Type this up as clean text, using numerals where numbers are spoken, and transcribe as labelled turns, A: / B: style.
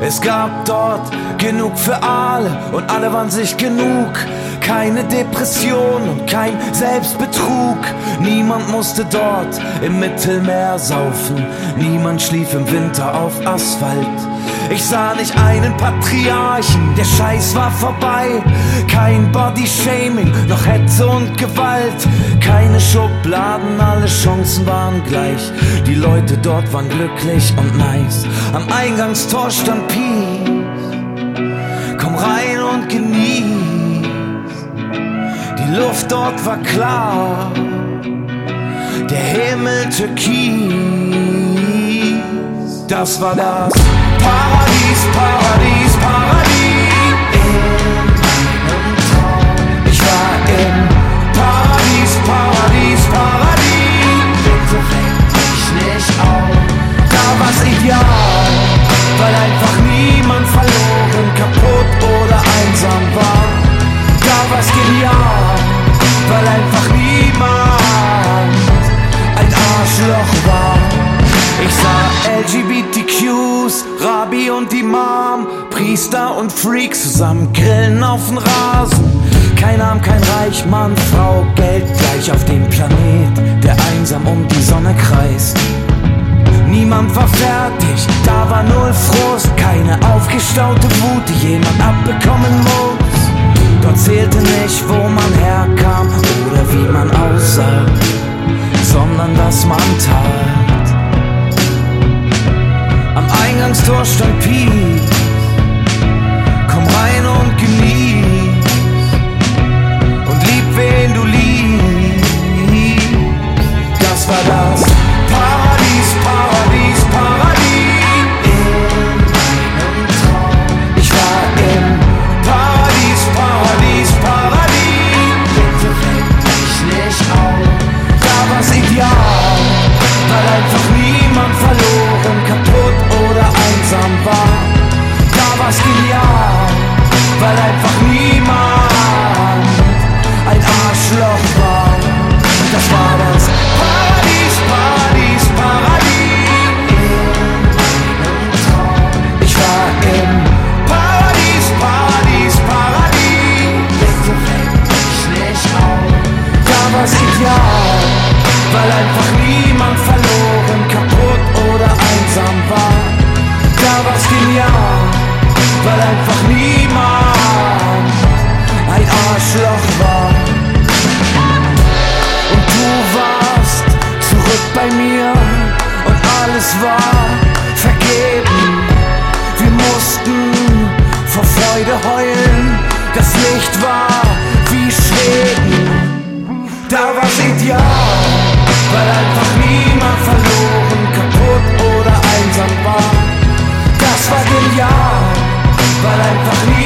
A: Es gab dort genug für alle und alle waren sich genug. Keine Depression und kein Selbstbetrug. Niemand musste dort im Mittelmeer saufen. Niemand schlief im Winter auf Asphalt. Ich sah nicht einen Patriarchen, der Scheiß war vorbei. Kein Bodyshaming, noch Hetze und Gewalt. Keine Schubladen, alle Chancen waren gleich. Die Leute dort waren glücklich und nice. Am Eingangstor stand Peace. Komm rein und genieß. Die Luft dort war klar, der Himmel türkis. Das war das Paradies, Paradies, Paradies. Ich war im Paradies, Paradies, Paradies. Bitte weck mich nicht auf. Da war's ideal, weil einfach niemand verloren, kaputt oder einsam war. Da war's genial, weil einfach niemand ein Arschloch war. Ich sah LGBTQs, Rabbi und Imam, Priester und Freaks zusammen grillen auf den Rasen. Kein Arm, kein Reich, Mann, Frau, Geld gleich auf dem Planet, der einsam um die Sonne kreist. Niemand war fertig, da war null Frust, keine aufgestaute Wut, die jemand abbekommen muss. Dort zählte nicht, wo man herkam oder wie man aussah, sondern was man tat. Am Eingangstor stand Peace. Komm rein und genieß und lieb, wen du liebst. Das war das Paradies, Paradies, Paradies. Ich war im Paradies, Paradies, Paradies. Bitte weck mich nicht auf. Da war's ideal, weil einfach niemand verloren, kaputt oder einsam war. Da war's genial, weil einfach niemand ein Arschloch war. Das war das Paradies, Paradies, Paradies. Ich war im Paradies, Paradies, Paradies. Bitte weck mich nicht auf. Da war's ideal, weil einfach niemand verloren, kaputt oder einsam war. Da war's genial, weil einfach niemand ein Arschloch war. Und du warst zurück bei mir und alles war vergeben. Wir mussten vor Freude heulen, das Licht war wie Schweden. Da war's ideal, weil einfach niemand verloren, kaputt oder einsam war. Das war genial, weil einfach niemand